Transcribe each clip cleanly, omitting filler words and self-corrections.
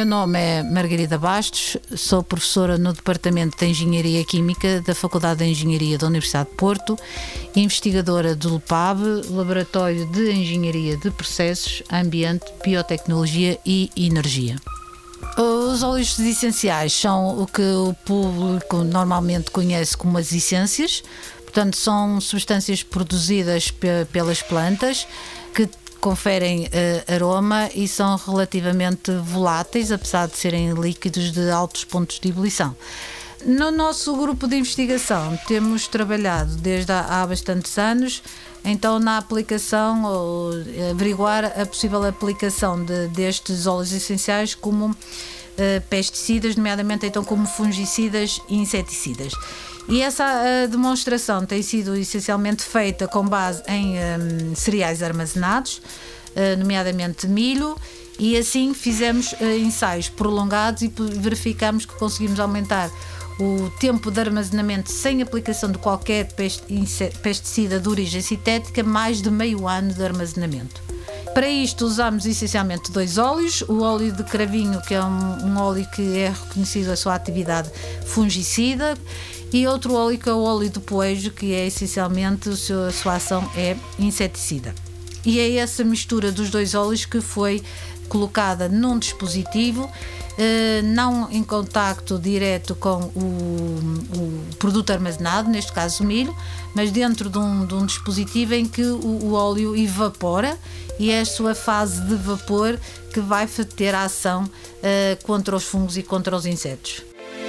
meu nome é Margarida Bastos, sou professora no Departamento de Engenharia Química da Faculdade de Engenharia da Universidade de Porto, investigadora do LPAB, Laboratório de Engenharia de Processos, Ambiente, Biotecnologia e Energia. Os óleos essenciais são o que o público normalmente conhece como as essências, portanto são substâncias produzidas pelas plantas que conferem aroma e são relativamente voláteis, apesar de serem líquidos de altos pontos de ebulição. No nosso grupo de investigação temos trabalhado desde há bastantes anos, então na aplicação, ou averiguar a possível aplicação destes óleos essenciais como pesticidas, nomeadamente então como fungicidas e inseticidas. E essa demonstração tem sido essencialmente feita com base em cereais armazenados, nomeadamente milho, e assim fizemos ensaios prolongados e verificamos que conseguimos aumentar o tempo de armazenamento sem aplicação de qualquer pesticida de origem sintética, mais de meio ano de armazenamento. Para isto usamos essencialmente 2 óleos, o óleo de cravinho, que é um óleo que é reconhecido a sua atividade fungicida, e outro óleo que é o óleo de poejo, que é essencialmente a sua ação é inseticida. E é essa mistura dos 2 óleos que foi colocada num dispositivo, não em contacto direto com o produto armazenado, neste caso o milho, mas dentro de um dispositivo em que o óleo evapora, e é a sua fase de vapor que vai ter a ação contra os fungos e contra os insetos.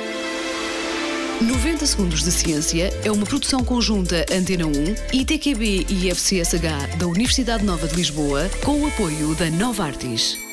90 Segundos de Ciência é uma produção conjunta Antena 1, ITQB e FCSH da Universidade Nova de Lisboa, com o apoio da Novartis.